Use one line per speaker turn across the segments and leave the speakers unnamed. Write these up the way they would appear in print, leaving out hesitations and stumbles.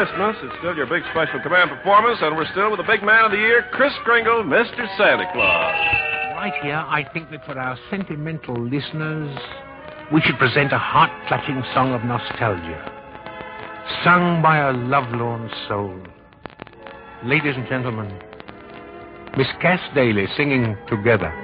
Christmas. It's still your big special command performance, and we're still with the big man of the year, Kris Kringle, Mr. Santa Claus.
Right here, I think that for our sentimental listeners, we should present a heart-clutching song of nostalgia, sung by a lovelorn soul. Ladies and gentlemen, Miss Cass Daly singing Together.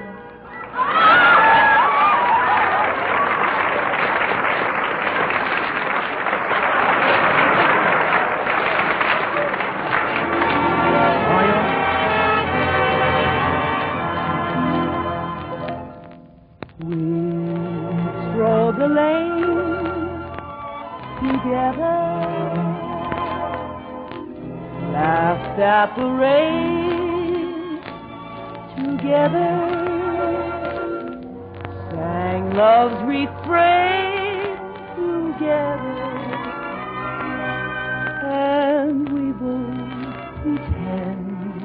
Laughed at the rain together, sang love's refrain together, and we both pretend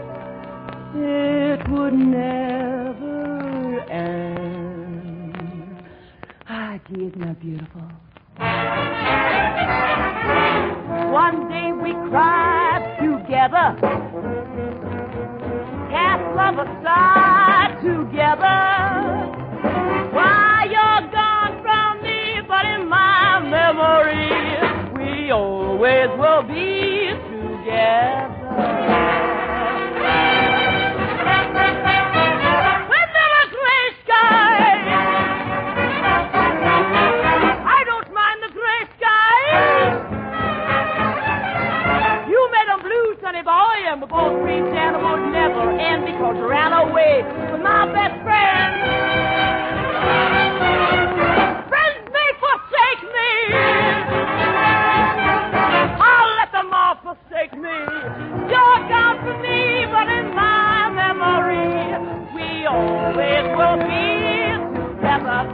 it would never end. Ah, gee, isn't that beautiful? One day we cried together, cast love aside together. Why, you're gone from me, but in my memory, we always will be together. And we both dreamed Santa would never end because you ran away with my best friend. Friends may forsake me, I'll let them all forsake me. You're gone from me, but in my memory, we always will be together.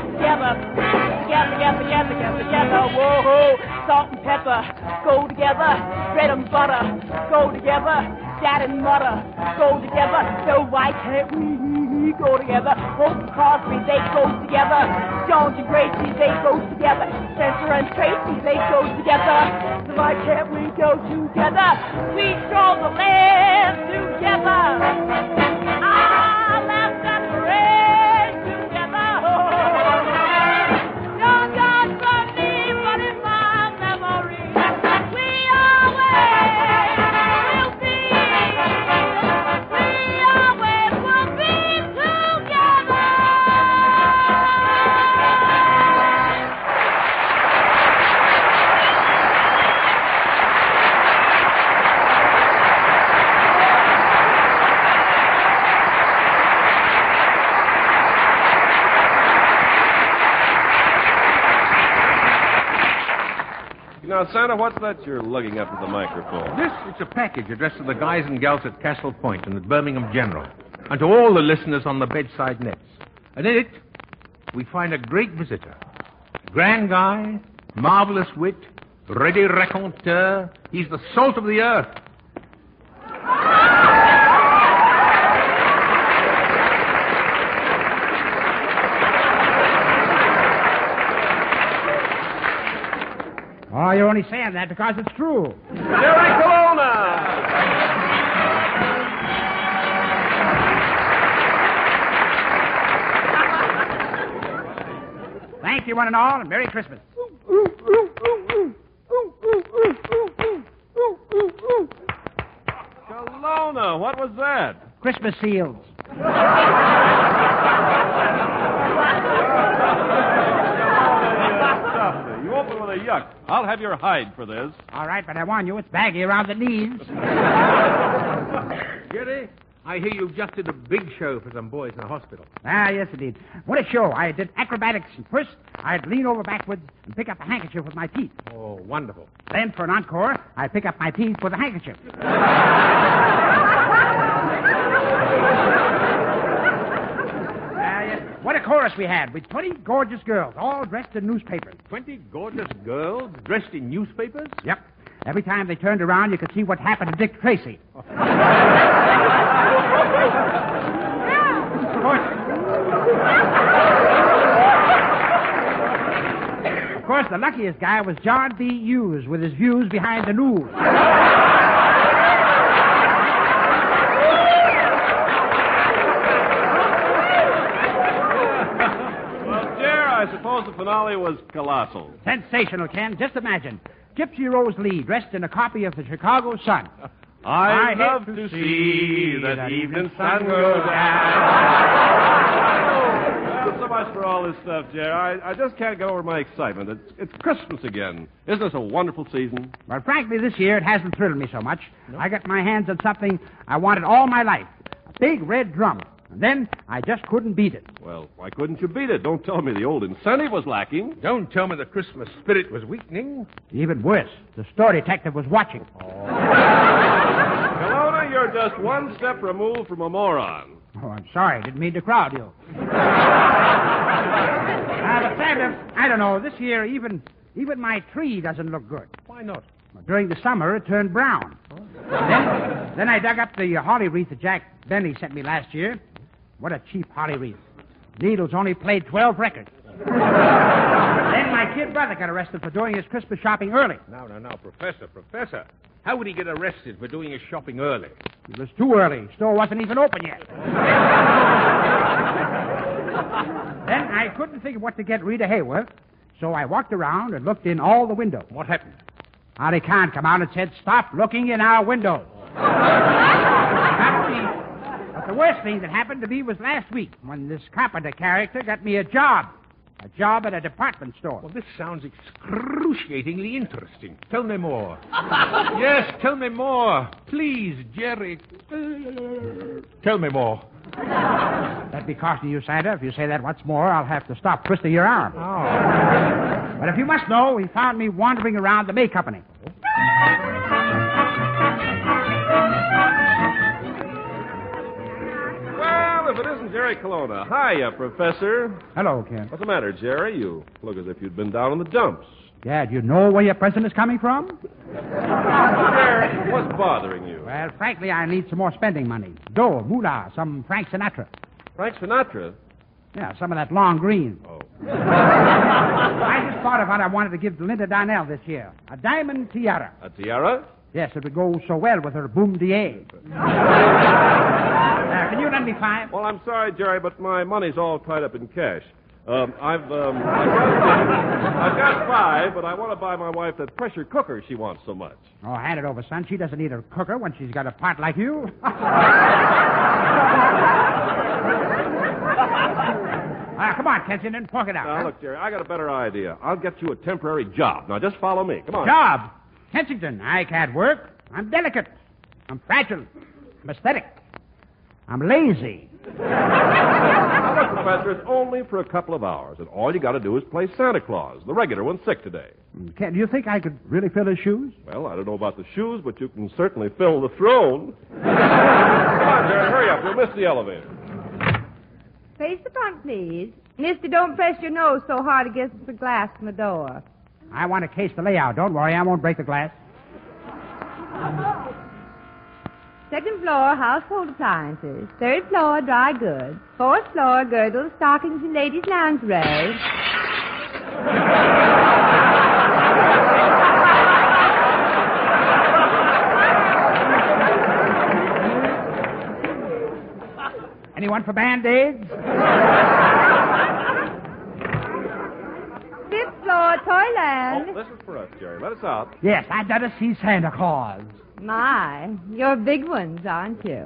Together. Whoa, salt and pepper go together. Bread and butter go together. Dad and mother go together. So why can't we go together? Hope and Crosby, they go together. Jones and Gracie, they go together. Spencer and Tracy, they go together. So why can't we go together? We stroll the land together. Left and right together. You're gone from me, but in my memory, we always will be together.
Now, Santa, what's that you're lugging up to the microphone?
This is a package addressed to the guys and gals at Castle Point and at Birmingham General, and to all the listeners on the bedside nets. And in it, we find a great visitor. Grand guy, marvelous wit, ready raconteur. He's the salt of the earth.
Oh, you're only saying that because it's true.
Jerry Colonna!
Thank you, one and all, and Merry Christmas.
Colonna, what was that?
Christmas seals.
You open with a yuck. I'll have your hide for this.
All right, but I warn you, it's baggy around the knees.
Jerry, I hear you just did a big show for some boys in the hospital.
Ah, yes, indeed. What a show. I did acrobatics. First, I'd lean over backwards and pick up a handkerchief with my teeth.
Oh, wonderful.
Then, for an encore, I pick up my teeth with a handkerchief. What a chorus we had with 20 gorgeous girls, all dressed in newspapers.
20 gorgeous girls dressed in newspapers?
Yep. Every time they turned around, you could see what happened to Dick Tracy. Of course, course, the luckiest guy was John B. Hughes with his views behind the news.
I suppose the finale was colossal.
Sensational, Ken. Just imagine. Gypsy Rose Lee dressed in a copy of the Chicago Sun.
I love to see that evening sun go down. Well, so much for all this stuff, Jerry. I just can't get over my excitement. It's Christmas again. Isn't this a wonderful season?
Well, frankly, this year it hasn't thrilled me so much. No? I got my hands on something I wanted all my life. A big red drum. And then I just couldn't beat it.
Well, why couldn't you beat it? Don't tell me the old incentive was lacking.
Don't tell me the Christmas spirit was weakening.
Even worse, the store detective was watching.
Kelowna, you're just one step removed from a moron.
Oh, I'm sorry. Didn't mean to crowd you. But Santa, I don't know. This year, even my tree doesn't look good.
Why not?
Well, during the summer, it turned brown. Oh. Then I dug up the holly wreath that Jack Benny sent me last year. What a cheap holly wreath. Needles only played 12 records. Then my kid brother got arrested for doing his Christmas shopping early.
No, Professor. How would he get arrested for doing his shopping early?
It was too early. Store wasn't even open yet. Then I couldn't think of what to get Rita Hayworth, so I walked around and looked in all the windows.
What happened?
Harry Khan come out and said, "Stop looking in our windows." But the worst thing that happened to me was last week when this Carpenter character got me a job. A job at a department store.
Well, this sounds excruciatingly interesting. Tell me more. Yes, tell me more. Please, Jerry. Tell me more.
That'd be costing you, Santa. If you say that once more, I'll have to stop twisting your arm.
Oh.
But if you must know, he found me wandering around the May Company.
If it isn't Jerry Kelowna. Hiya, Professor.
Hello, Ken.
What's the matter, Jerry? You look as if you'd been down in the dumps.
Dad, you know where your present is coming from?
Jerry, what's bothering you?
Well, frankly, I need some more spending money. Dough, moolah, some Frank Sinatra.
Frank Sinatra?
Yeah, some of that long green.
Oh.
I just thought of what I wanted to give to Linda Donnell this year. A diamond tiara.
A tiara?
Yes, it would go so well with her boom d'ay. Can you lend me $5?
Well, I'm sorry, Jerry, but my money's all tied up in cash. I've got $5, but I want to buy my wife that pressure cooker she wants so much.
Oh, hand it over, son. She doesn't need a cooker when she's got a part like you. Come on, Kensington, fork it out.
Now, look, Jerry, I got a better idea. I'll get you a temporary job. Now, just follow me. Come on.
Job? Kensington, I can't work. I'm delicate. I'm fragile. I'm aesthetic. I'm lazy.
Now, look, Professor, it's only for a couple of hours, and all you got to do is play Santa Claus. The regular one's sick today.
Ken, do you think I could really fill his shoes?
Well, I don't know about the shoes, but you can certainly fill the throne. Come on, Jerry, hurry up. We'll miss the elevator.
Face the front, please. Mister, don't press your nose so hard against the glass from the door.
I want to case the layout. Don't worry, I won't break the glass.
Second floor, household appliances. Third floor, dry goods. Fourth floor, girdles, stockings, and ladies' lingerie.
Anyone for Band-Aids?
Fifth floor, Toyland.
Oh, this is for us, Jerry. Let us out.
Yes, I'd better see Santa Claus.
My, you're big ones, aren't you?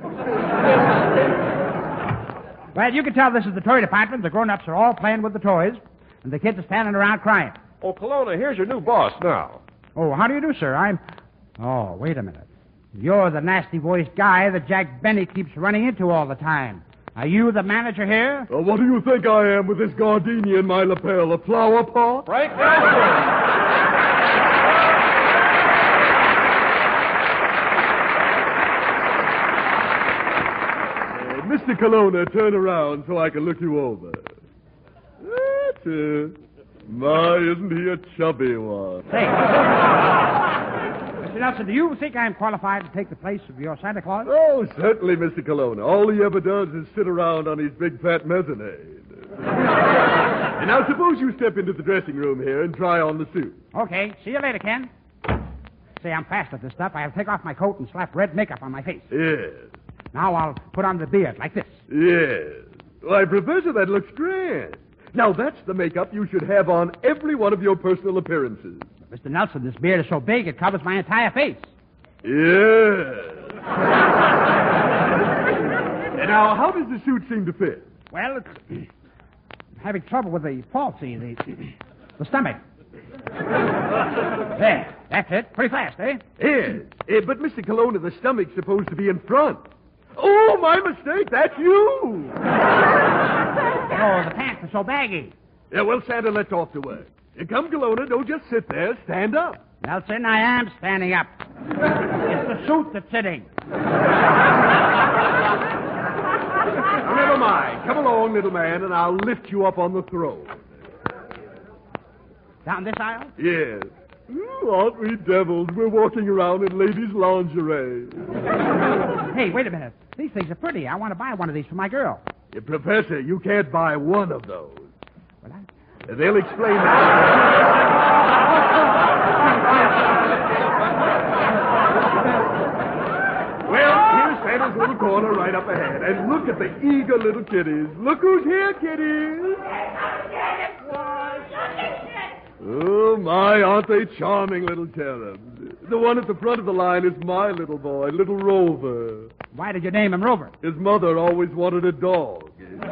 Well, you can tell this is the toy department. The grown-ups are all playing with the toys, and the kids are standing around crying.
Oh, Kelowna, here's your new boss now.
Oh, how do you do, sir? Oh, wait a minute. You're the nasty-voiced guy that Jack Benny keeps running into all the time. Are you the manager here?
What do you think I am with this gardenia in my lapel? A flower pot?
Frank Nelson!
Mr. Kelowna, turn around so I can look you over. That's it. My, isn't he a chubby one?
Say, Mr. Nelson, do you think I'm qualified to take the place of your Santa Claus?
Oh, certainly, Mr. Kelowna. All he ever does is sit around on his big fat mezzanine. Now, suppose you step into the dressing room here and try on the suit.
Okay, see you later, Ken. Say, I'm fast at this stuff. I'll take off my coat and slap red makeup on my face.
Yes.
Now I'll put on the beard like this.
Yes. Why, Professor, that looks grand. Now, that's the makeup you should have on every one of your personal appearances.
Mr. Nelson, this beard is so big it covers my entire face.
Yes. And now, how does the suit seem to fit?
Well, it's having trouble with the falsie, the stomach. There, that's it. Pretty fast, eh?
Yes. But, Mr. Colonna, the stomach's supposed to be in front. Oh, my mistake. That's you.
Oh, the pants are so baggy.
Yeah, well, Santa, let's off to work. Come, Colonna, don't just sit there. Stand up.
Nelson, I am standing up. It's the suit that's sitting.
Never mind. Come along, little man, and I'll lift you up on the throne.
Down this aisle?
Yes. Ooh, aren't we devils? We're walking around in ladies' lingerie.
Hey, wait a minute. These things are pretty. I want to buy one of these for my girl.
Professor, you can't buy one of those.
Well,
They'll explain that. Well, here's Santa's little corner right up ahead. And look at the eager little kiddies. Look who's here, kiddies. Oh, my, aren't they charming little cherubs? The one at the front of the line is my little boy, little Rover.
Why did you name him Rover?
His mother always wanted a dog.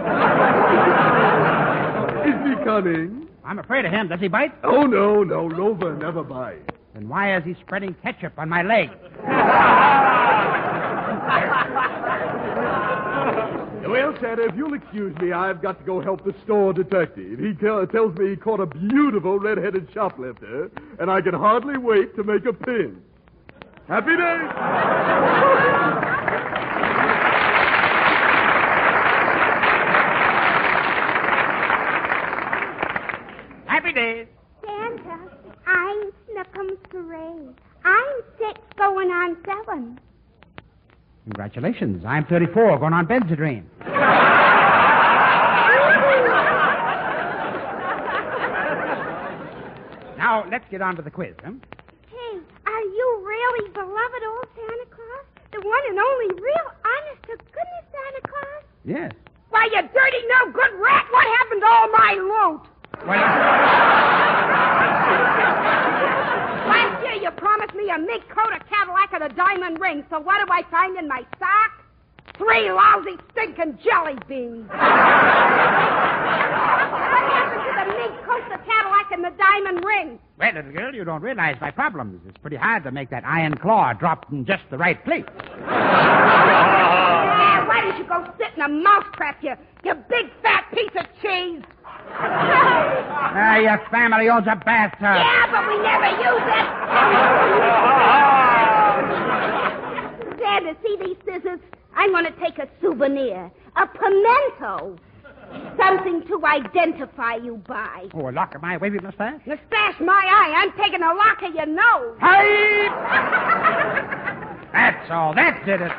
Is he cunning?
I'm afraid of him. Does he bite?
Oh, no, Rover never bites.
Then why is he spreading ketchup on my leg?
Well, Santa, if you'll excuse me, I've got to go help the store detective. He tells me he caught a beautiful red-headed shoplifter, and I can hardly wait to make a pin. Happy days!
Happy days.
Santa, I'm Snookums Parade. I'm 6 going on 7.
Congratulations. I'm 34 going on Benzedrine. Now, let's get on to the quiz, huh?
Hey, are you really beloved old Santa Claus? The one and only real honest-to-goodness Santa Claus?
Yes.
Why, you dirty, no-good rat, what happened to all my loot? Last year you promised me a mink coat, a Cadillac, and a diamond ring, so what do I find in my sock? 3 lousy, stinking jelly beans. What happened to the mink coat, the Cadillac, and the diamond ring?
Well, little girl, you don't realize my problems. It's pretty hard to make that iron claw drop in just the right place.
Yeah, why didn't you go sit in a mousetrap, you big fat piece of cheese?
Your family owns a bathtub.
Yeah, but we never use it.
Santa, see these scissors? I'm going to take a souvenir. A pimento. Something to identify you by.
Oh, a lock of my wavy mustache?
Mustache my eye. I'm taking a lock of your nose.
Hey! That's all. That did it.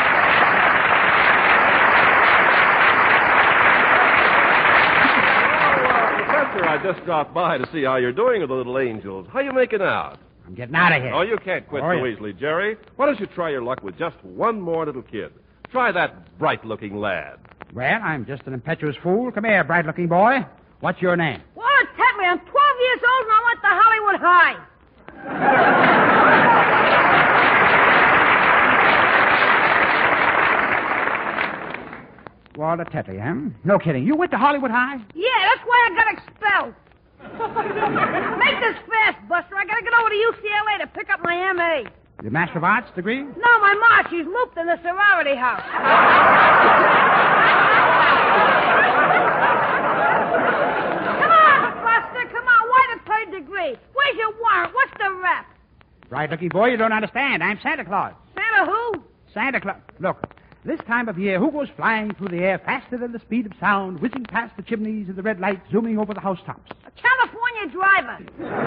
Professor, I just dropped by to see how you're doing with the little angels. How you making out?
I'm getting out of here.
Oh, you can't quit so easily, Jerry. Why don't you try your luck with just one more little kid? Try that bright-looking lad.
Well, I'm just an impetuous fool. Come here, bright-looking boy. What's your name?
Well, Tetley, I'm 12 years old and I went to Hollywood High.
Walter Tetley, huh? No kidding. You went to Hollywood High?
Yeah, that's why I got expelled. Make this fast, Buster. I gotta get over to UCLA to pick up my M.A.
Your Master of Arts degree?
No, my ma, she's looped in the sorority house. Come on, Buster, come on. Why the 3rd degree? Where's your warrant? What's the rep?
Bright-looking boy, you don't understand. I'm Santa Claus.
Santa who?
Santa Claus. Look, this time of year, who goes flying through the air faster than the speed of sound, whizzing past the chimneys and the red lights, zooming over the housetops?
A California driver.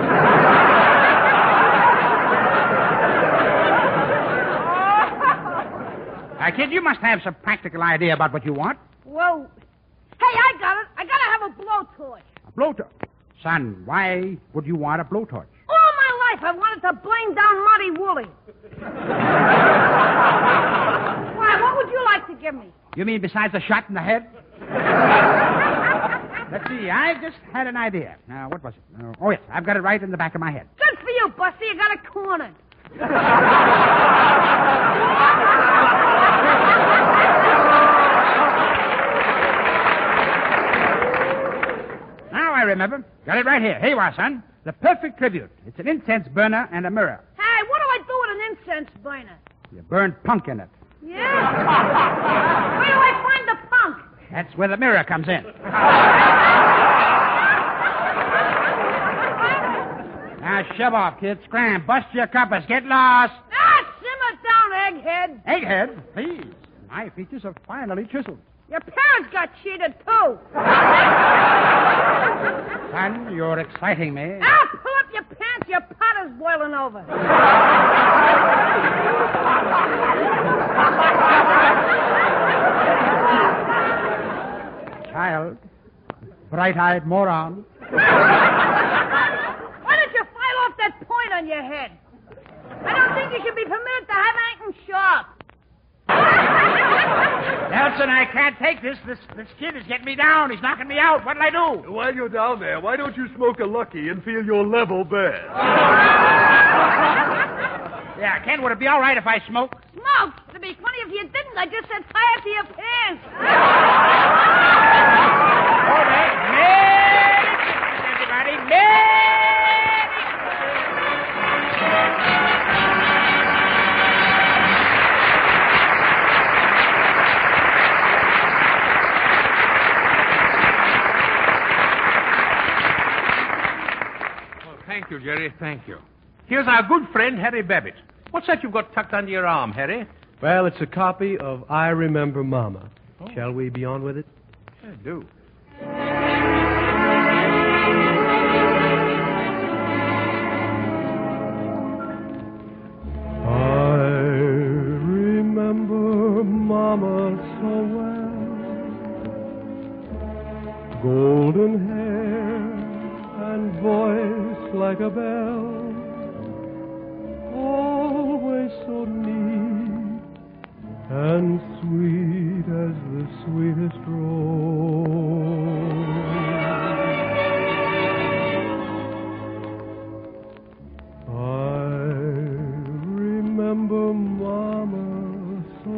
Kid, you must have some practical idea about what you want.
Whoa. Hey, I got it. I gotta have a blowtorch.
A blowtorch. Son, why would you want a blowtorch?
All my life I wanted to blame down Muddy Wooly. Why, what would you like to give me?
You mean besides a shot in the head? Let's see, I just had an idea. Now, what was it? Oh, yes, I've got it right in the back of my head.
Good for you, Buster. You got it cornered.
Now I remember. Got it right here. Here you are, son. The perfect tribute. It's an incense burner and a mirror.
Hey, what do I do with an incense burner?
You burn punk in it.
Yeah? Where do I find the punk?
That's where the mirror comes in. Now, shove off, kid. Scram. Bust your compass. Get lost.
Ah, simmer down, egghead.
Egghead, please. My features are finely chiseled.
Your parents got cheated, too.
Son, you're exciting me.
Ah, pull up your pants. Your pot is boiling over.
Child, bright-eyed moron.
Why don't you file off that point on your head? I don't think you should be permitted to have anything sharp.
Nelson, I can't take this. This kid is getting me down. He's knocking me out. What'll I do?
While you're down there, why don't you smoke a Lucky and feel your level bad?
Yeah, Ken, would it be all right if I smoke?
Smoke? It'd be funny if you didn't. I just said tie it to your pants.
Everybody, Merry
Thank you, Jerry. Thank you. Here's our good friend, Harry Babbitt. What's that you've got tucked under your arm, Harry?
Well, it's a copy of I Remember Mama. Oh. Shall we be on with it?
Yeah, do.
I remember Mama so well. Golden hair and voice like a bell. Always so neat and sweet as the sweetest rose. I remember Mama so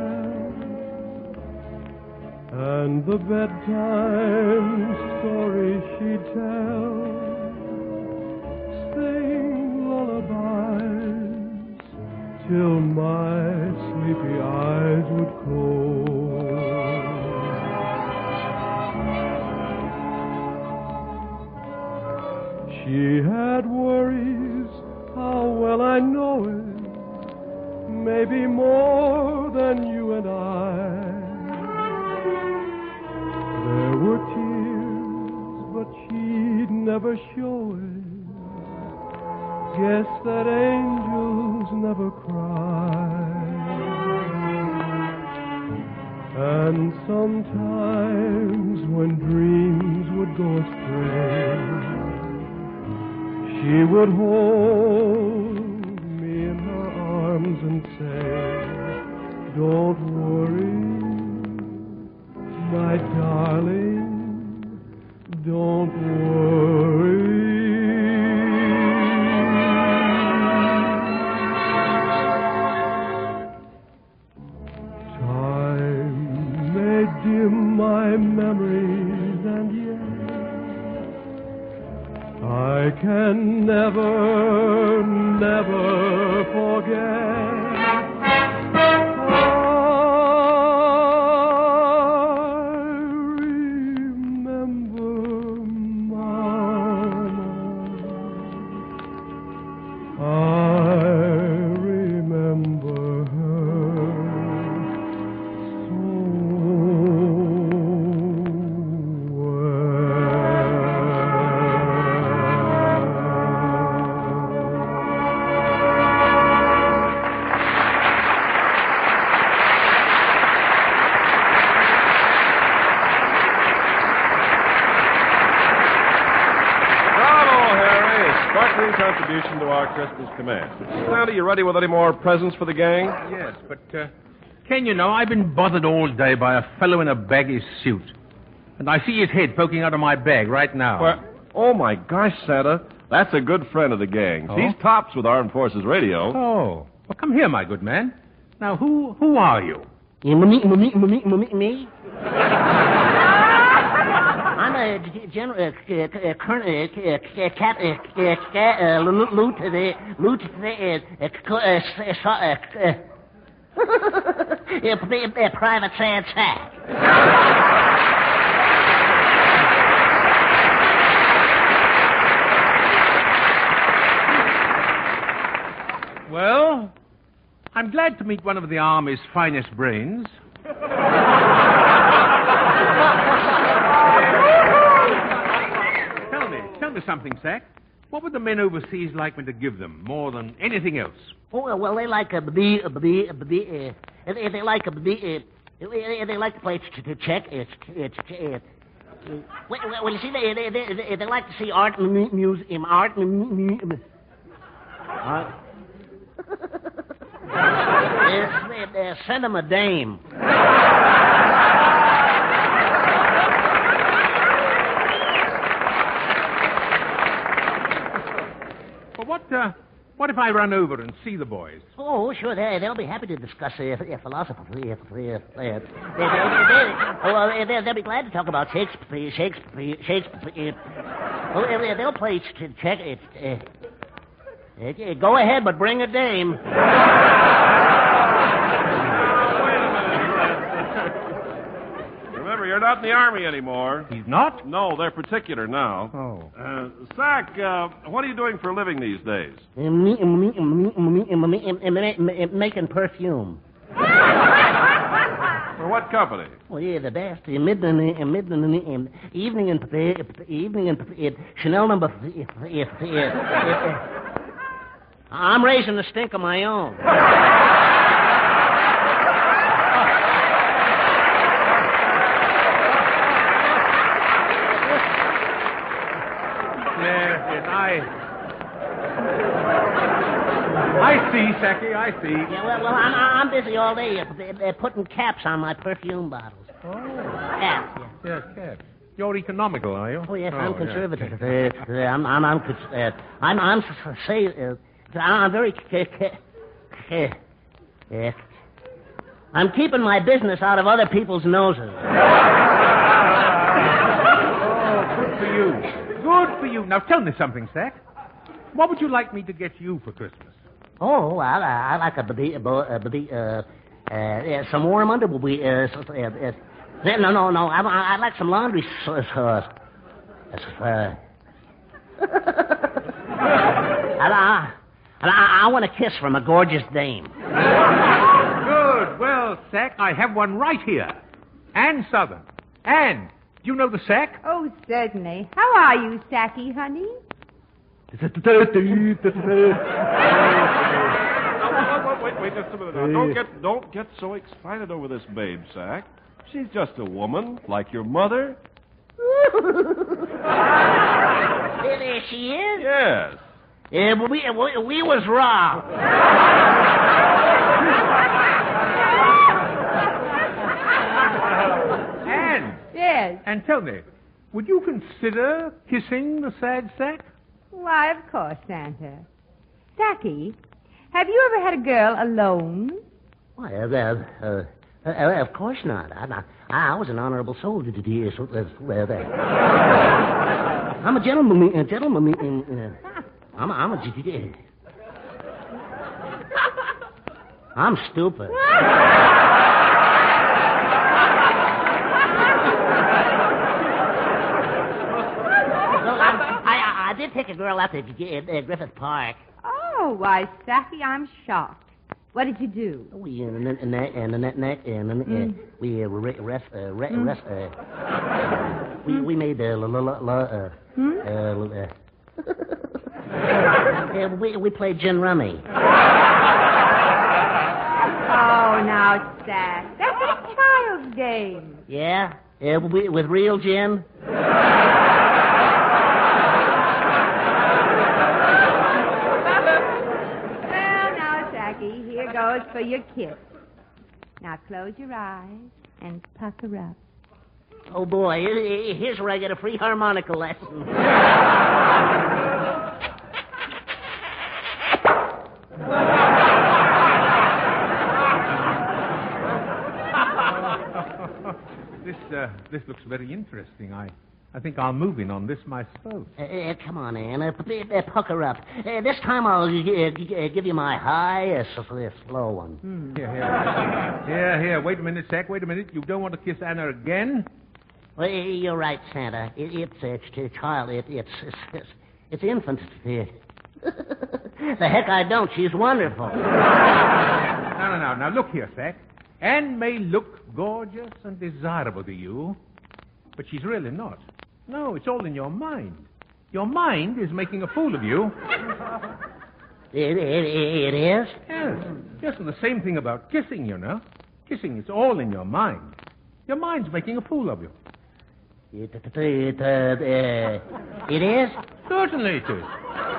well, and the bedtime story she'd tell, sing lullabies till my sleepy eyes would close. She had worries, how well I know it, maybe more than you and I. There were tears, but she'd never show it. Guess that angels never cry. And sometimes when dreams would go astray, she would hold me in her arms and say, don't worry, my darling, don't worry. Dim my memories, and yet I can never, never forget. I remember Mama. I remember her so
listening contribution to our Christmas command. Santa, you ready with any more presents for the gang?
Yes, but, Ken, you know, I've been bothered all day by a fellow in a baggy suit. And I see his head poking out of my bag right now.
Well, oh, my gosh, Santa. That's a good friend of the gang's.
Oh?
He's tops with Armed Forces Radio.
Oh. Well, come here, my good man. Now, who are you?
Me? I'm a general, colonel, private sad sack.
Well, I'm glad to meet one of the Army's finest brains. Tell me something, Sack. What would the men overseas like me to give them more than anything else?
Oh, well, they like they like to play check. Well, you see, they like to see art museum. Send them a dame.
Well, what if I run over and see the boys?
Oh, sure, they'll be happy to discuss philosophy. They'll be glad to talk about Shakespeare. Well, they'll play check. Go ahead, but bring a dame.
Remember, you're not in the Army anymore.
He's not?
No, they're particular now.
Oh.
Sack, what are you doing for a living these days?
Making perfume.
For what company?
Well, yeah, the best. Evening and Chanel number. I'm raising the stink of my own.
Yes, I see, Sacky, I see.
Yeah, well, I'm busy all day putting caps on my perfume bottles.
Oh.
Caps, yeah.
Yes, caps. You're economical, are you?
Oh, yes, I'm conservative.
Yes.
I'm very... I'm keeping my business out of other people's noses.
Oh, good for you. Good for you. Now, tell me something, Sack. What would you like me to get you for Christmas?
Oh, I like some warm underwear. No. I like some laundry sauce. I want a kiss from a gorgeous dame.
Good. Well, Sack, I have one right here. Ann Southern. Ann, do you know the Sack?
Oh, certainly. How are you, Sacky, honey?
Wait just a minute now. Don't get so excited over this babe, Sack. She's just a woman, like your mother.
There she is?
Yes.
Yeah, but we was wrong.
Ann.
Yes.
And tell me, would you consider kissing the sad Sack?
Why, of course, Santa. Sacky, have you ever had a girl alone?
Why, of course not. I was an honorable soldier. I'm a gentleman. I'm stupid. I did take a girl out to Griffith Park.
Oh, why, Sacky, I'm shocked. What did you do?
We made we played gin rummy.
Oh, now, Sack, that's a child's game.
Yeah? With real gin?
goes for your kiss. Now close your eyes and pucker up.
Oh, boy. Here's where I get a free harmonica lesson.
This looks very interesting. I think I'll move in on this myself.
Come on, Ann. Pucker up. This time I'll give you my high, slow one.
Here. Wait a minute, Sack. Wait a minute. You don't want to kiss Anna again?
Well, you're right, Santa. It's child. It's infant. The heck I don't. She's wonderful.
No. Now, look here, Sack. Anne may look gorgeous and desirable to you, but she's really not. No, it's all in your mind. Your mind is making a fool of you.
It is?
Yes, and the same thing about kissing, you know. Kissing is all in your mind. Your mind's making a fool of you.
It is?
Certainly it is.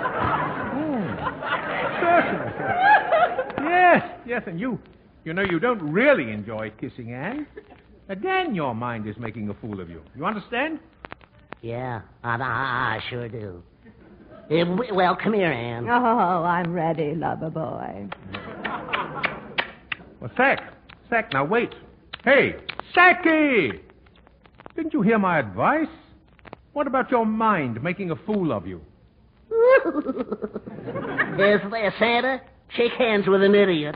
Certainly. Yes, and you know you don't really enjoy kissing Anne. Again, your mind is making a fool of you. You understand?
Yeah, I sure do. Well, come here, Anne.
Oh, I'm ready, lover boy.
Well, Sack, now wait. Hey, Sacky! Didn't you hear my advice? What about your mind making a fool of you?
There's Santa. Shake hands with an idiot.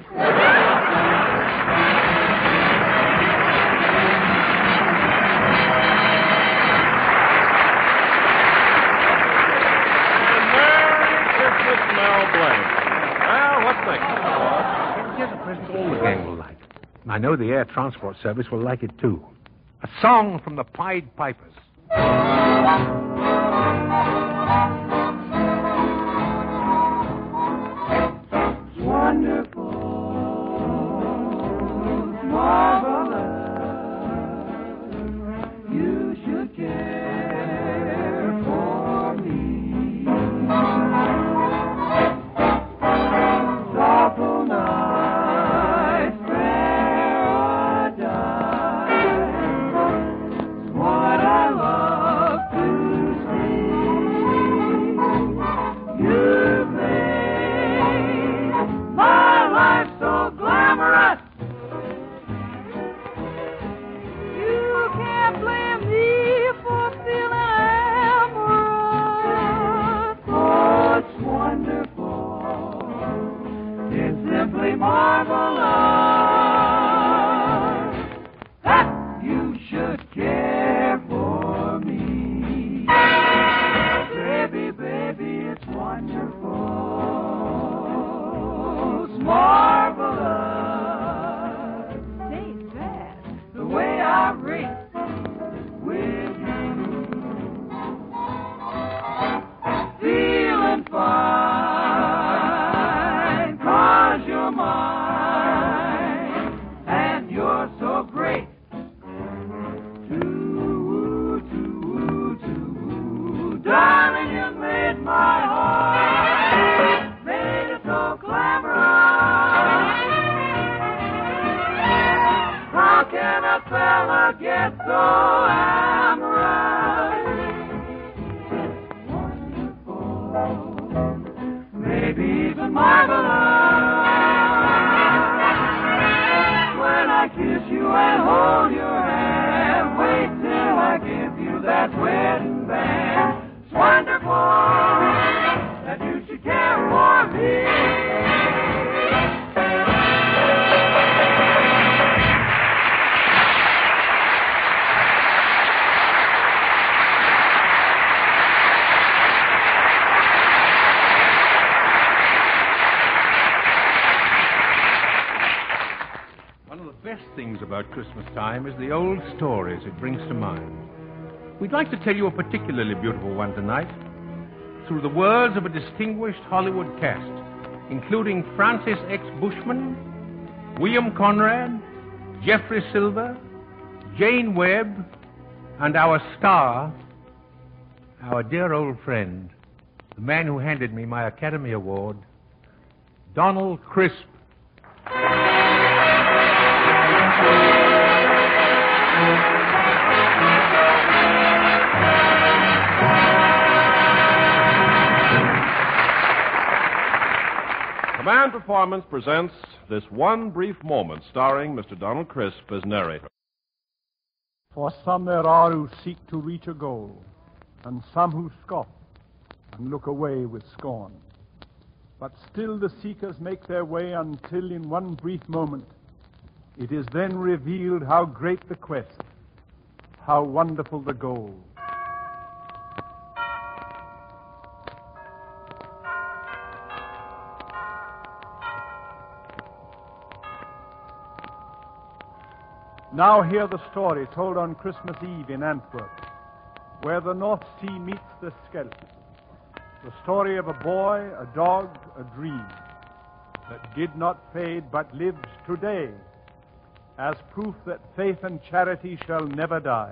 Here's a present all the gang will like. I know the Air Transport Service will like it, too. A song from the Pied Pipers.
It's wonderful, marvelous. You should care for me. Awful night, paradise, what I love to see. You've made my life so glamorous. You can't blame me for feeling amorous. Oh, it's wonderful. It's simply marvelous that you should care for me. Baby, it's wonderful. It's marvelous.
Say that.
The way I race with you. Feeling fine, 'cause you're mine, and you're so great. Darling, you made my heart, made it so glamorous. How can a fella get so amorous? It's wonderful, maybe even marvelous. When I kiss you and hold your hand, wait till I give you that wedding band. It's wonderful that you should care for me.
One of the best things about Christmas time is the old stories it brings to mind. We'd like to tell you a particularly beautiful one tonight through the words of a distinguished Hollywood cast, including Francis X. Bushman, William Conrad, Jeffrey Silver, Jane Webb, and our star, our dear old friend, the man who handed me my Academy Award, Donald Crisp.
Command Performance presents This One Brief Moment, starring Mr. Donald Crisp as narrator.
For some there are who seek to reach a goal, and some who scoff and look away with scorn. But still the seekers make their way until in one brief moment it is then revealed how great the quest, how wonderful the goal. Now hear the story told on Christmas Eve in Antwerp, where the North Sea meets the Scheldt. The story of a boy, a dog, a dream that did not fade but lives today as proof that faith and charity shall never die.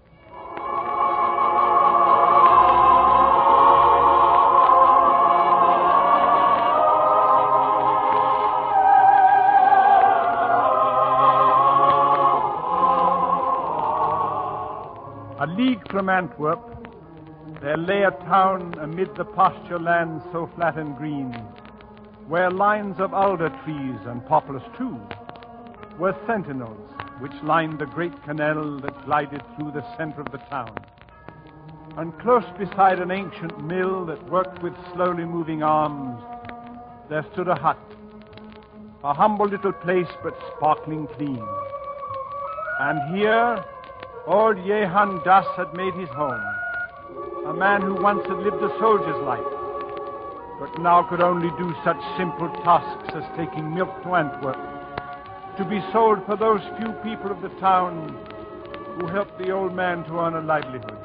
A league from Antwerp, there lay a town amid the pasture lands so flat and green, where lines of alder trees and poplars too were sentinels which lined the great canal that glided through the center of the town. And close beside an ancient mill that worked with slowly moving arms, there stood a hut, a humble little place but sparkling clean. And here old Jehan Das had made his home, a man who once had lived a soldier's life, but now could only do such simple tasks as taking milk to Antwerp, to be sold for those few people of the town who helped the old man to earn a livelihood.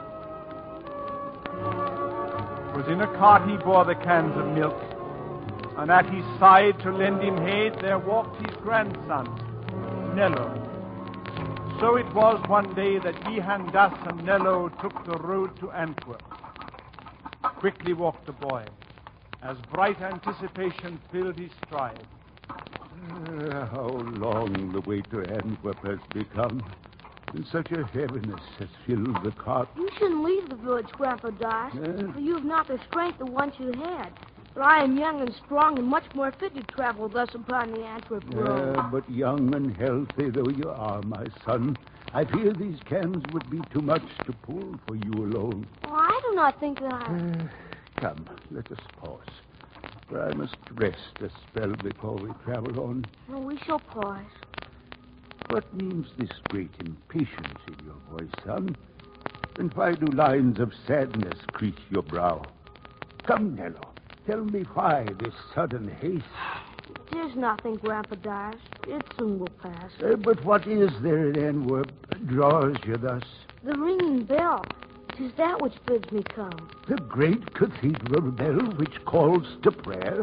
It was in a cart he bore the cans of milk, and at his side to lend him aid there walked his grandson, Nello. So it was one day that Jehan Das and Nello took the road to Antwerp. Quickly walked the boy, as bright anticipation filled his stride.
How long the way to Antwerp has become, and such a heaviness has filled the cart.
You shouldn't leave the village, Grandpa Das, for you have not the strength that once you had. But I am young and strong and much more fit to travel thus upon the Antwerp road.
But young and healthy though you are, my son, I fear these cans would be too much to pull for you alone.
Oh, I do not think that I...
Come, let us pause, for I must rest a spell before we travel on.
Well, we shall pause.
What means this great impatience in your voice, son? And why do lines of sadness crease your brow? Come, Nello. Tell me why this sudden haste.
It is nothing, Grandpa Das. It soon will pass.
But what is there in Antwerp that draws you thus?
The ringing bell. 'Tis that which bids me come.
The great cathedral bell which calls to prayer?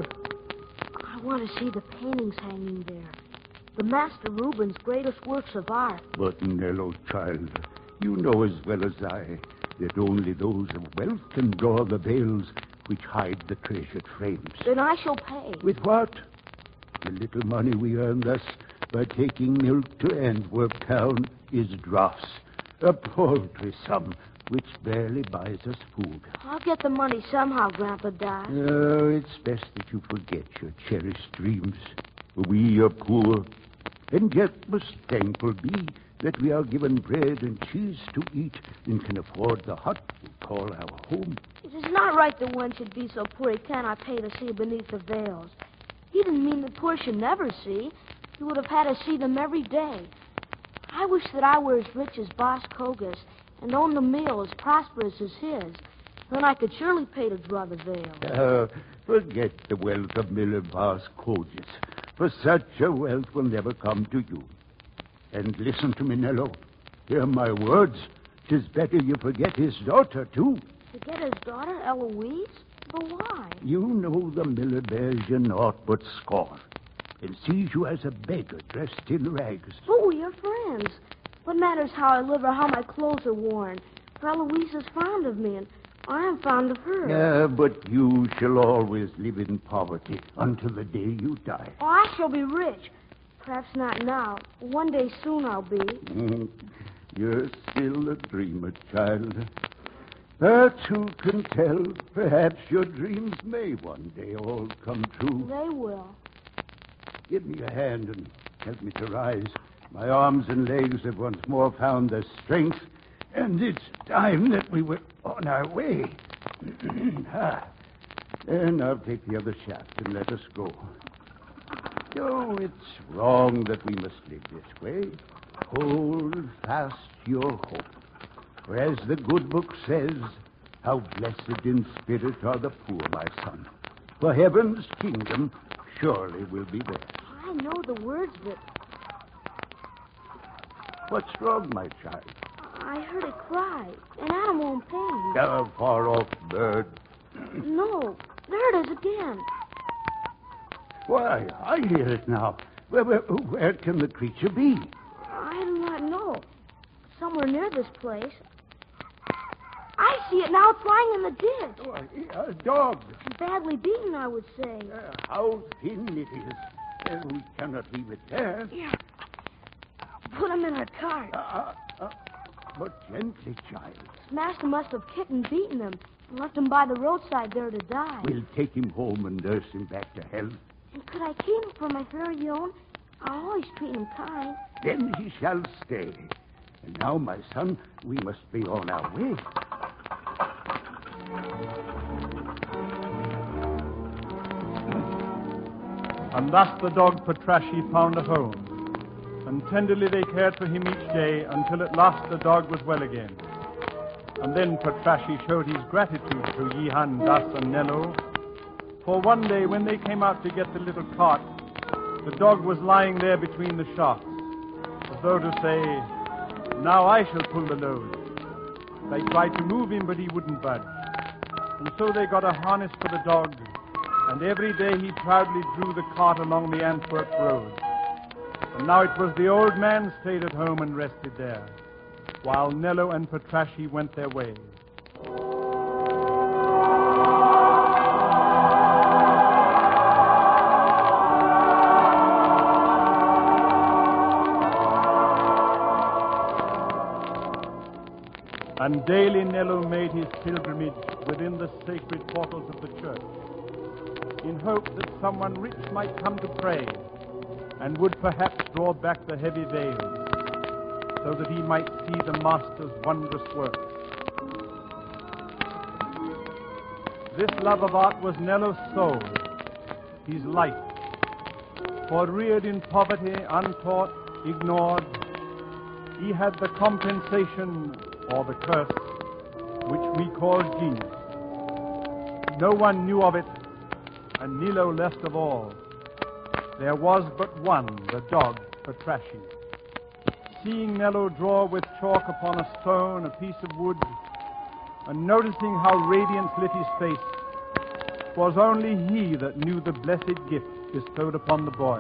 I want to see the paintings hanging there. The Master Rubens' greatest works of art.
But, Nello, child, you know as well as I that only those of wealth can draw the veils which hide the treasured frames.
Then I shall pay.
With what? The little money we earn thus by taking milk to Antwerp town is dross, a paltry sum which barely buys us food.
I'll get the money somehow, Grandpa Das.
Oh, it's best that you forget your cherished dreams. We are poor, and yet must thankful be that we are given bread and cheese to eat and can afford the hut we call our home.
It is not right that one should be so poor he cannot pay to see beneath the veils. He didn't mean the poor should never see. He would have had to see them every day. I wish that I were as rich as Boss Kogas and owned a mill as prosperous as his. Then I could surely pay to draw the veil.
Forget the wealth of Miller Boss Kogas, for such a wealth will never come to you. And listen to me, Nello. Hear my words. 'Tis better you forget his daughter, too.
Forget his daughter, Eloise? But why?
You know the miller bears you naught but scorn, and sees you as a beggar dressed in rags.
But we are friends. What matters how I live or how my clothes are worn? For Eloise is fond of me, and I am fond of her.
But you shall always live in poverty until the day you die.
Oh, I shall be rich. Perhaps not now. One day soon I'll be.
You're still a dreamer, child. But who can tell? Perhaps your dreams may one day all come true.
They will.
Give me a hand and help me to rise. My arms and legs have once more found their strength, and it's time that we were on our way. And I'll take the other shaft and let us go. No, it's wrong that we must live this way. Hold fast your hope. For as the good book says, how blessed in spirit are the poor, my son. For heaven's kingdom surely will be theirs.
I know the words, but
What's wrong, my child?
I heard it cry. An animal in pain.
A far-off bird.
No, there it is again.
Why, I hear it now. Where can the creature be?
I do not know. Somewhere near this place. I see it now. It's lying in the ditch.
A dog.
Badly beaten, I would say.
How thin it is. We cannot leave it there.
Here. Put him in our cart.
But gently, child.
His master must have kicked and beaten him and left him by the roadside there to die.
We'll take him home and nurse him back to health.
And could I keep him for my very own? I always treat him kind.
Then he shall stay. And now, my son, we must be on our way.
And thus the dog Patrasche found a home. And tenderly they cared for him each day until at last the dog was well again. And then Patrasche showed his gratitude to Jehan, Das, and Nello. For one day when they came out to get the little cart, the dog was lying there between the shafts, as though to say, now I shall pull the load. They tried to move him, but he wouldn't budge. And so they got a harness for the dog, and every day he proudly drew the cart along the Antwerp road. And now it was the old man stayed at home and rested there, while Nello and Patrasche went their way. And daily Nello made his pilgrimage within the sacred portals of the church, in hope that someone rich might come to pray, and would perhaps draw back the heavy veils, so that he might see the Master's wondrous works. This love of art was Nello's soul, his life. For reared in poverty, untaught, ignored, he had the compensation, or the curse, which we call genius. No one knew of it, and Nello least of all. There was but one, the dog, Patrasche. Seeing Nello draw with chalk upon a stone a piece of wood, and noticing how radiance lit his face, 'twas only he that knew the blessed gift bestowed upon the boy.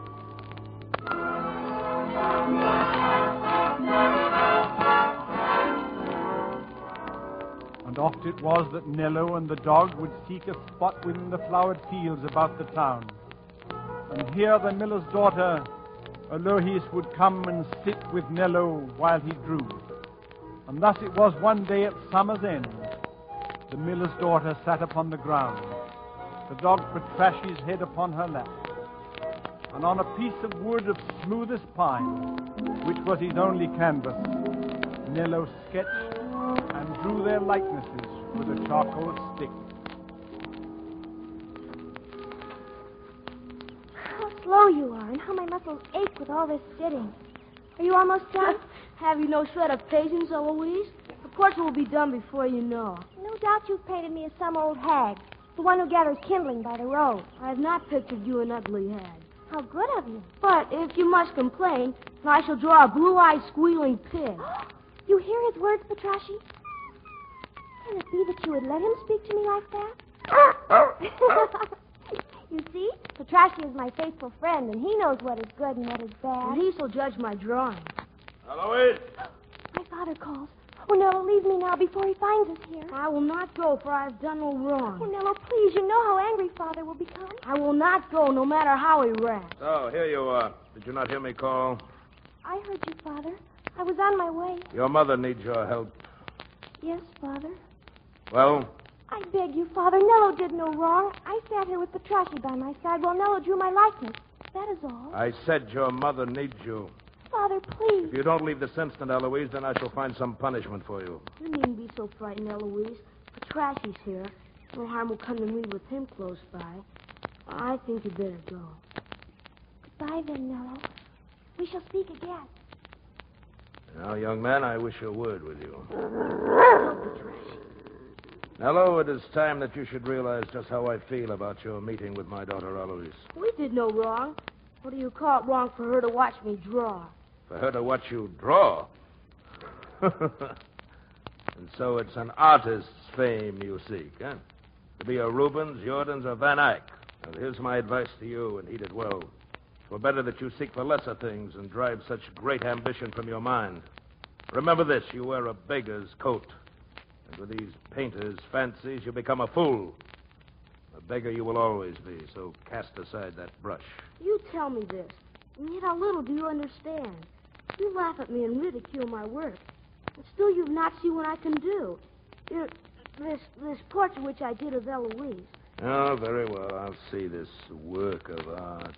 And oft it was that Nello and the dog would seek a spot within the flowered fields about the town. And here the miller's daughter, Alois, would come and sit with Nello while he drew. And thus it was one day at summer's end. The miller's daughter sat upon the ground, the dog Patrasche's head upon her lap. And on a piece of wood of smoothest pine, which was his only canvas, Nello sketched and drew their likenesses with a charcoal stick.
How slow you are, and how my muscles ache with all this sitting. Are you almost done?
Have you no shred of patience, Eloise? The portrait will be done before you know.
No doubt you've painted me as some old hag, the one who gathers kindling by the road.
I have not pictured you an ugly hag.
How good of you.
But if you must complain, I shall draw a blue-eyed squealing pig.
You hear his words, Patrasche? Can it be that you would let him speak to me like that? You see, Patrasche is my faithful friend, and he knows what is good and what is bad.
And he shall judge my drawing.
Eloise!
My father calls. Oh, Nello, leave me now before he finds us here.
I will not go, for I have done no wrong.
Oh, Nello, please, you know how angry Father will become.
I will not go, no matter how he raps.
So, here you are.
Did you not hear me call?
I heard you, Father. I was on my way.
Your mother needs your help.
Yes, Father.
Well?
I beg you, Father. Nello did no wrong. I sat here with Petraschi by my side while Nello drew my likeness. That is all.
I said your mother needs you.
Father, please.
If you don't leave this instant, Eloise, then I shall find some punishment for you.
You needn't be so frightened, Eloise. Petraschi's here. No harm will come to me with him close by. I think you'd better go.
Goodbye, then, Nello. We shall speak again.
Now, young man, I wish a word with you.
No, Petraschi.
Nello, it is time that you should realize just how I feel about your meeting with my daughter, Eloise.
We did no wrong. What do you call it wrong for her to watch me draw?
For her to watch you draw? And so it's an artist's fame you seek, huh? To be a Rubens, Jordaens, or Van Eyck. Well, here's my advice to you, and heed it well. It's better that you seek for lesser things and drive such great ambition from your mind. Remember this, you wear a beggar's coat. And with these painters' fancies, you become a fool. A beggar you will always be, so cast aside that brush.
You tell me this, and yet how little do you understand. You laugh at me and ridicule my work. And still you've not seen what I can do. This portrait which I did of Eloise.
Oh, very well. I'll see this work of art.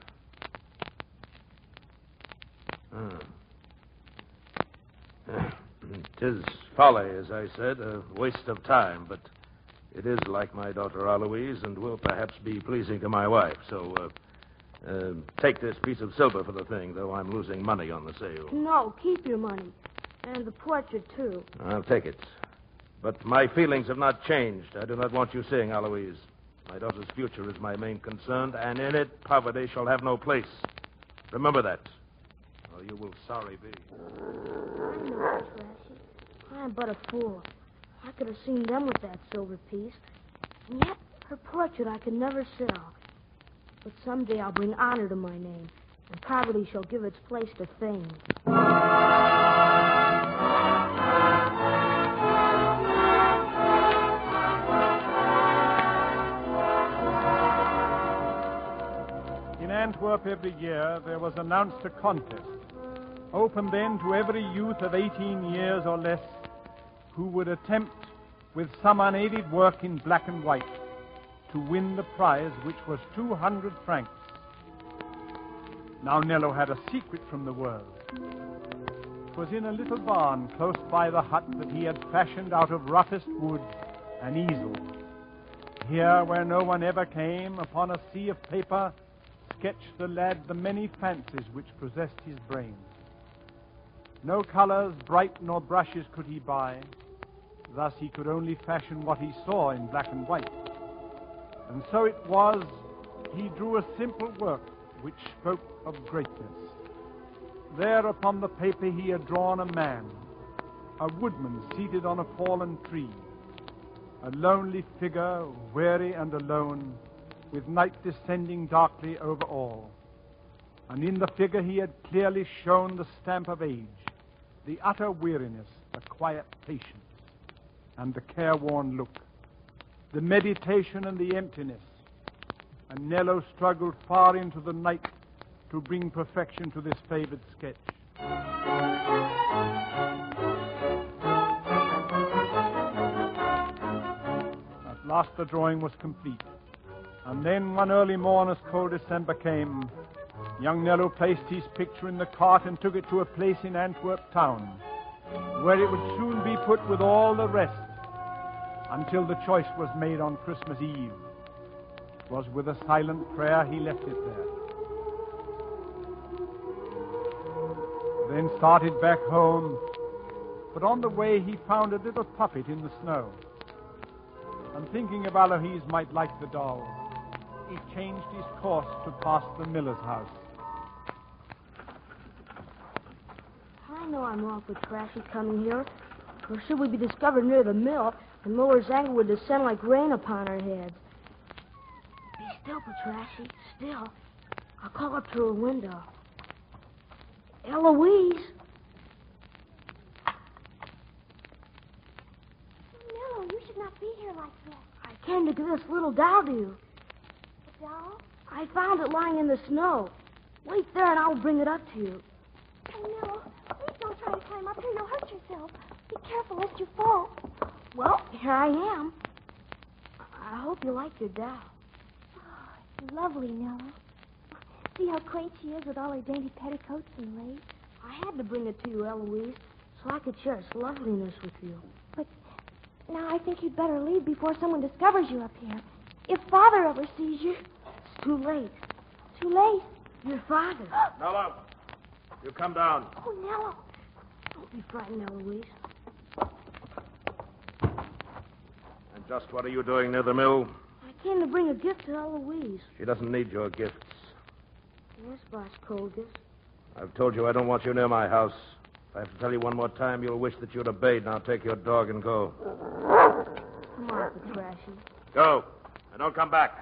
Tis folly, as I said, a waste of time, but it is like my daughter Eloise and will perhaps be pleasing to my wife. So, take this piece of silver for the thing, though I'm losing money on the sale.
No, keep your money. And the portrait, too.
I'll take it. But my feelings have not changed. I do not want you seeing Eloise. My daughter's future is my main concern, and in it, poverty shall have no place. Remember that, or you will sorry be.
I know, Petraschi. I'm but a fool. I could have seen them with that silver piece. And yet, her portrait I could never sell. But someday I'll bring honor to my name, and poverty shall give its place to fame.
In Antwerp every year there was announced a contest, open then to every youth of 18 years or less who would attempt with some unaided work in black and white to win the prize, which was 200 francs. Now Nello had a secret from the world. It was in a little barn close by the hut that he had fashioned out of roughest wood an easel. Here, where no one ever came, upon a sea of paper, sketched the lad the many fancies which possessed his brain. No colors, bright nor brushes could he buy. Thus he could only fashion what he saw in black and white. And so it was, he drew a simple work which spoke of greatness. There upon the paper he had drawn a man, a woodman seated on a fallen tree, a lonely figure, weary and alone, with night descending darkly over all. And in the figure he had clearly shown the stamp of age, the utter weariness, the quiet patience, and the careworn look, the meditation and the emptiness. And Nello struggled far into the night to bring perfection to this favored sketch. At last the drawing was complete. And then one early morn, as cold December came, young Nello placed his picture in the cart and took it to a place in Antwerp town, where it would soon be put with all the rest, until the choice was made on Christmas Eve. It was with a silent prayer he left it there. Then started back home, but on the way he found a little puppet in the snow. And thinking of Eloise might like the doll, he changed his course to pass the miller's house.
I know I'm wrong for Trashy coming here, for should we be discovered near the mill, and Miller's anger would descend like rain upon our heads. Be still, Petraschi, still. I'll call up to her window. Eloise!
No, you should not be here like this.
I came to give this little doll to you.
The doll?
I found it lying in the snow. Wait there and I'll bring it up to you.
Oh, no. Please don't try to climb up here. You'll hurt yourself. Be careful lest you fall.
Well, here I am. I hope you like your doll.
Oh, it's lovely, Nello. See how quaint she is with all her dainty petticoats and lace?
I had to bring it to you, Eloise, so I could share its loveliness with you.
But now I think you'd better leave before someone discovers you up here. If Father ever sees you...
It's too late.
Too late.
Your father.
Nello, you come down.
Oh, Nello.
Don't be frightened, Eloise.
And just what are you doing near the mill?
I came to bring a gift to Eloise.
She doesn't need your gifts.
Yes, Boss Colgus.
I've told you I don't want you near my house. If I have to tell you one more time, you'll wish that you'd obeyed. Now take your dog and go.
Come on, Patrasche.
Go. And don't come back.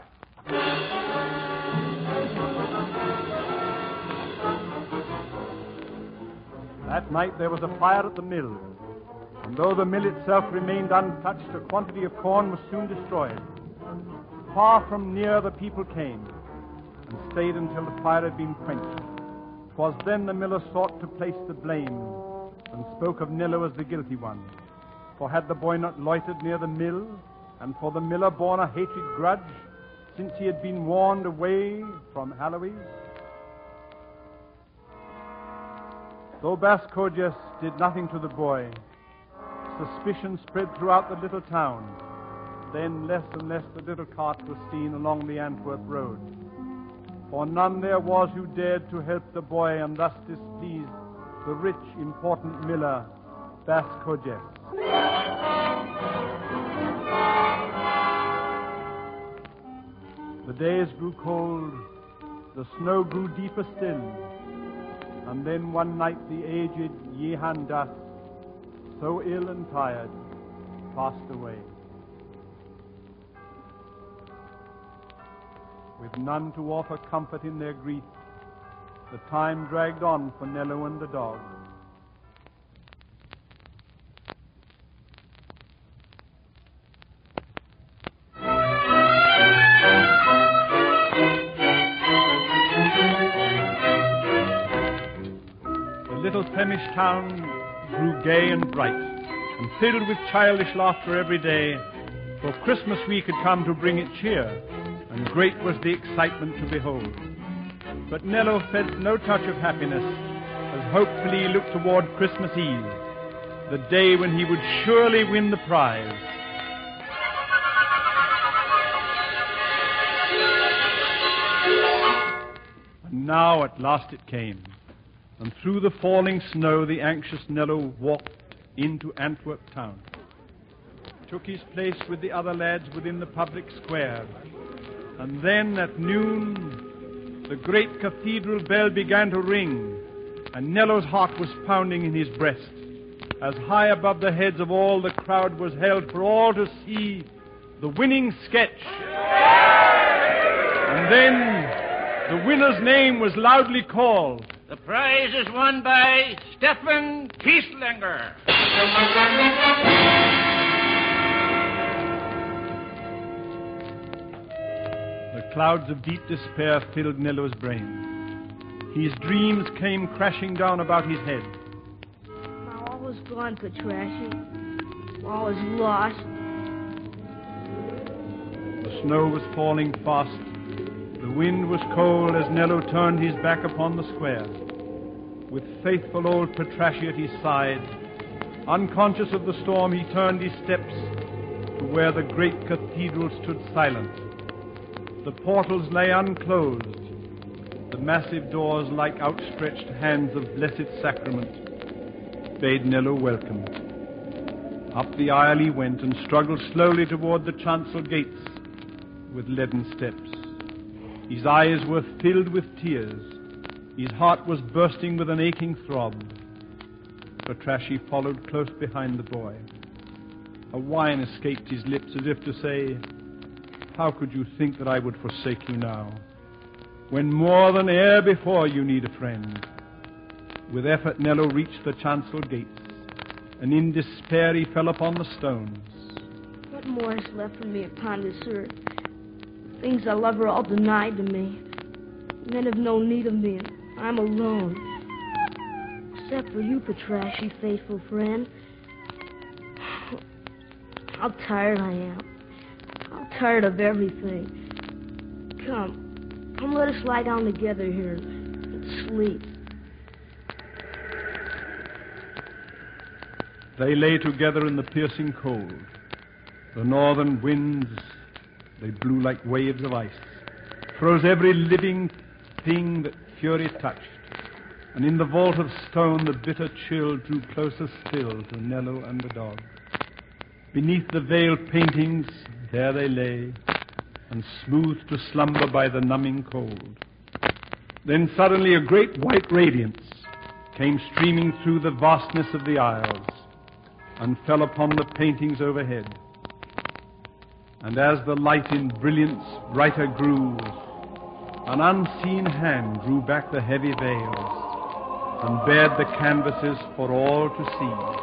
That night there was a fire at the mill. And though the mill itself remained untouched, a quantity of corn was soon destroyed. Far from near the people came, and stayed until the fire had been quenched. 'Twas then the miller sought to place the blame, and spoke of Nello as the guilty one. For had the boy not loitered near the mill, and for the miller borne a hated grudge, since he had been warned away from Heloise? Though Bascogius did nothing to the boy, suspicion spread throughout the little town. Then less and less the little cart was seen along the Antwerp road. For none there was who dared to help the boy, and thus displeased the rich, important miller, Bascogius. The days grew cold, the snow grew deeper still, and then one night the aged Jehan Das, so ill and tired, passed away. With none to offer comfort in their grief, the time dragged on for Nello and the dog. The little Flemish town grew gay and bright, and filled with childish laughter every day, for Christmas week had come to bring it cheer, and great was the excitement to behold. But Nello felt no touch of happiness, as hopefully he looked toward Christmas Eve, the day when he would surely win the prize. And now at last it came, and through the falling snow the anxious Nello walked into Antwerp town, took his place with the other lads within the public square. And then at noon, the great cathedral bell began to ring, and Nello's heart was pounding in his breast, as high above the heads of all the crowd was held for all to see the winning sketch. And then the winner's name was loudly called.
The prize is won by Stefan Kieslinger.
The clouds of deep despair filled Nello's brain. His dreams came crashing down about his head.
Now all was gone, Patrasche. All was lost.
The snow was falling fast. The wind was cold as Nello turned his back upon the square. With faithful old Patrasche at his side, unconscious of the storm, he turned his steps to where the great cathedral stood silent. The portals lay unclosed, the massive doors, like outstretched hands of blessed sacrament, bade Nello welcome. Up the aisle he went and struggled slowly toward the chancel gates with leaden steps. His eyes were filled with tears. His heart was bursting with an aching throb. Patrasche followed close behind the boy. A whine escaped his lips as if to say, "How could you think that I would forsake you now, when more than e'er before you need a friend?" With effort Nello reached the chancel gates, and in despair he fell upon the stones.
What more is left for me upon this earth? The things I love are all denied to me. Men have no need of me, and I'm alone. Except for you, Patrasche, faithful friend. How tired I am. How tired of everything. Come, let us lie down together here and sleep.
They lay together in the piercing cold. The northern winds, they blew like waves of ice, froze every living thing that fury touched. And in the vault of stone, the bitter chill drew closer still to Nello and the dog. Beneath the veiled paintings, there they lay, and smoothed to slumber by the numbing cold. Then suddenly a great white radiance came streaming through the vastness of the aisles and fell upon the paintings overhead. And as the light in brilliance brighter grew, an unseen hand drew back the heavy veils and bared the canvases for all to see.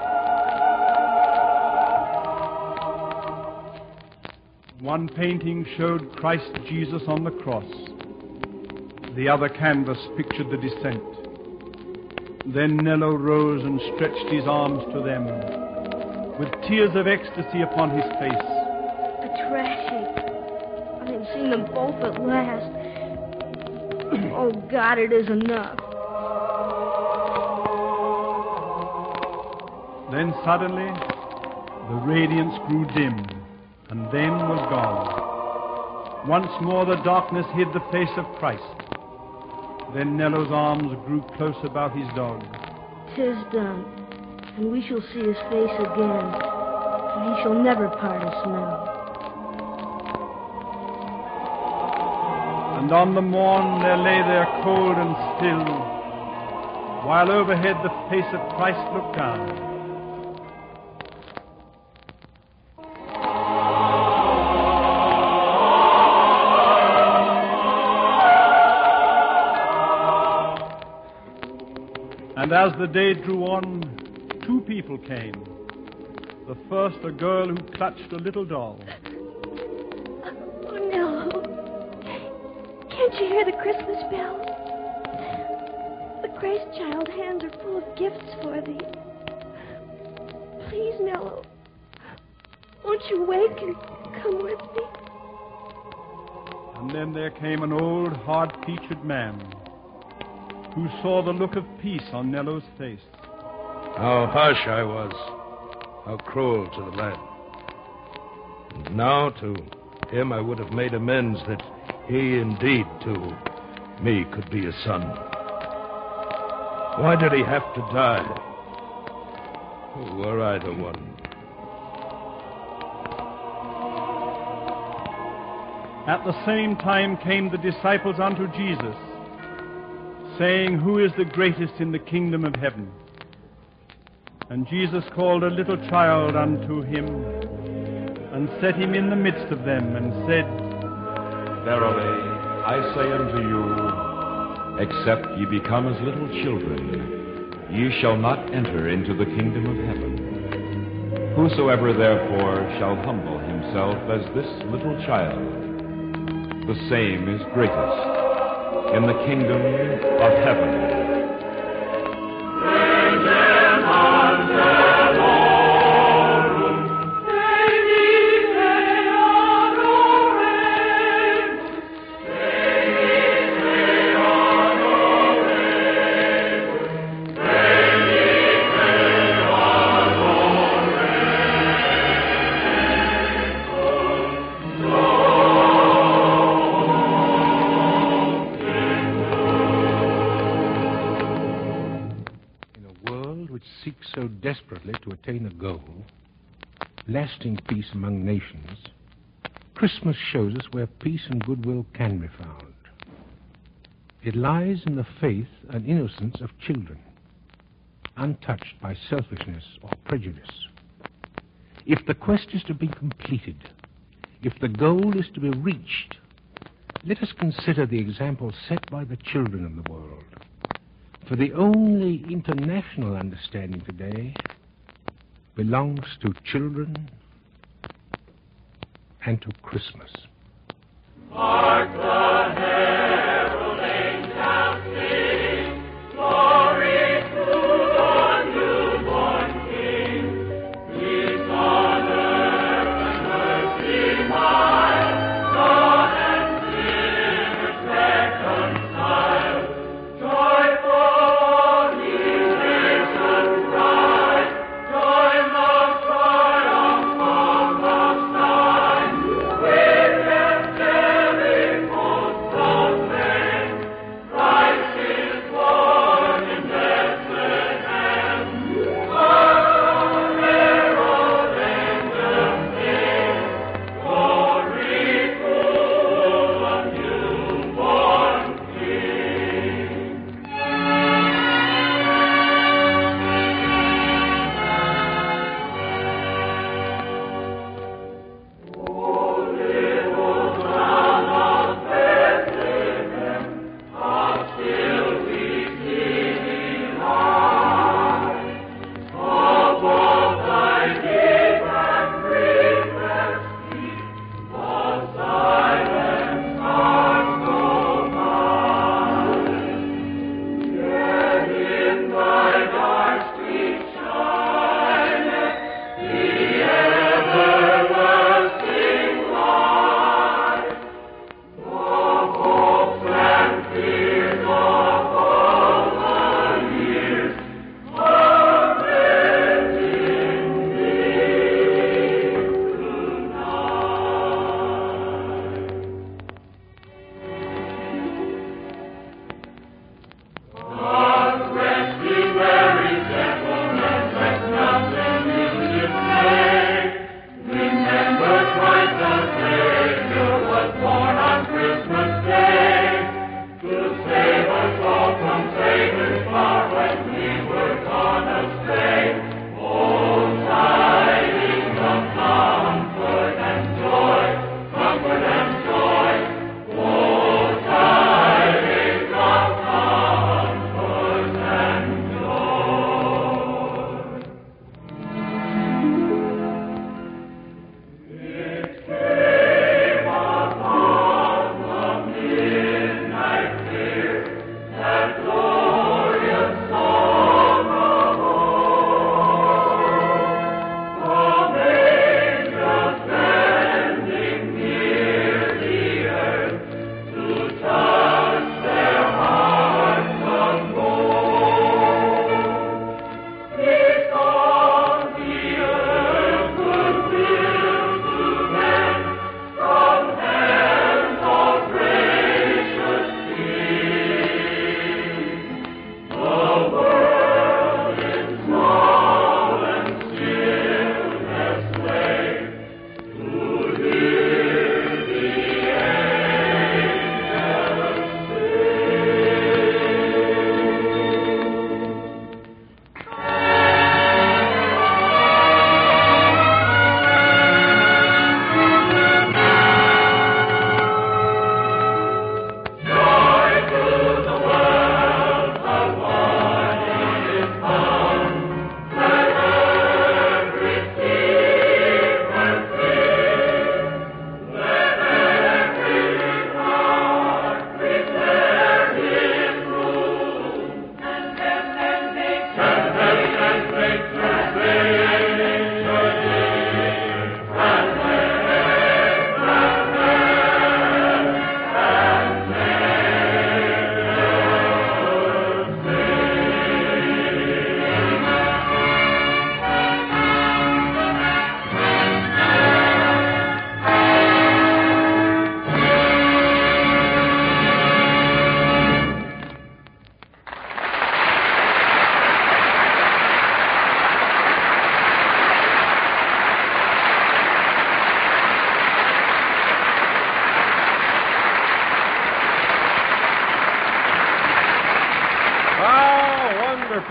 One painting showed Christ Jesus on the cross. The other canvas pictured the descent. Then Nello rose and stretched his arms to them, with tears of ecstasy upon his face.
Patrasche, I have seen them both at last. Oh, God, it is enough.
Then suddenly, the radiance grew dim, and then was gone. Once more the darkness hid the face of Christ. Then Nello's arms grew close about his dog.
'Tis done, and we shall see his face again, and he shall never part us now.
And on the morn there lay there cold and still, while overhead the face of Christ looked down. And as the day drew on, two people came. The first, a girl who clutched a little doll.
Oh, no. Can't you hear the Christmas bells? The Christ child hands are full of gifts for thee. Please, Nello, won't you wake and come with me?
And then there came an old, hard-featured man who saw the look of peace on Nello's face.
How harsh I was. How cruel to the lad. And now to him I would have made amends that he indeed to me could be a son. Why did he have to die? Oh, were I the one?
At the same time came the disciples unto Jesus, saying, Who is the greatest in the kingdom of heaven? And Jesus called a little child unto him, and set him in the midst of them, and said,
Verily, I say unto you, except ye become as little children, ye shall not enter into the kingdom of heaven. Whosoever therefore shall humble himself as this little child, the same is greatest in the kingdom of heaven.
So desperately to attain a goal, lasting peace among nations, Christmas shows us where peace and goodwill can be found. It lies in the faith and innocence of children, untouched by selfishness or prejudice. If the quest is to be completed, if the goal is to be reached, let us consider the example set by the children of the world. For the only international understanding today belongs to children and to Christmas.
Hark the herald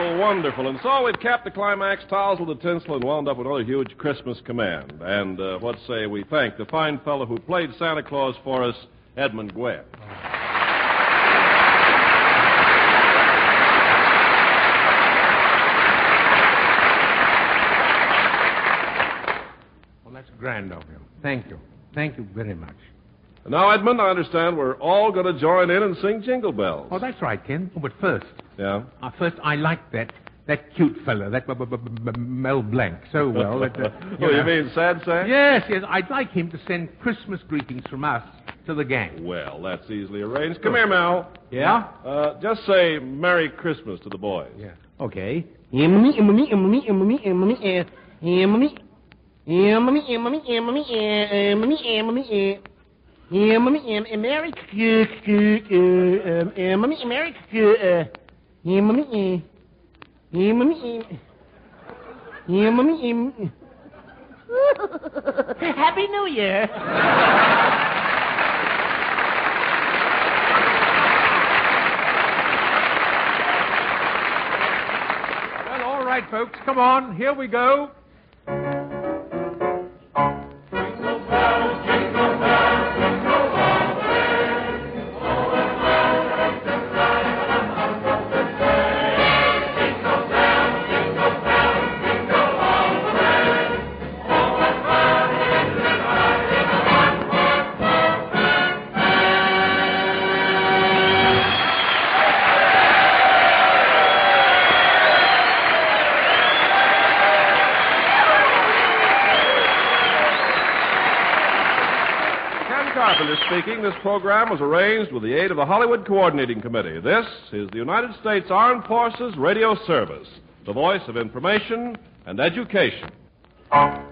wonderful, wonderful. And so we've capped the climax, tousled the tinsel, and wound up with another huge Christmas command. And what say we thank the fine fellow who played Santa Claus for us, Edmund Gwebb.
Well, that's grand of him. Thank you. Thank you very much.
And now, Edmund, I understand we're all going to join in and sing Jingle Bells.
Oh, that's right, Ken. Oh, but first.
Yeah?
First, I like that cute fella, that Mel Blanc, so well. That,
you mean Sad Sam?
Yes, I'd like him to send Christmas greetings from us to the gang.
Well, that's easily arranged. Come here, Mel.
Yeah?
Just say Merry Christmas to the boys.
Yeah. Okay.
Happy New Year.
Well, all right, folks, come on. Here we go.
Speaking, this program was arranged with the aid of the Hollywood Coordinating Committee. This is the United States Armed Forces Radio Service, the voice of information and education.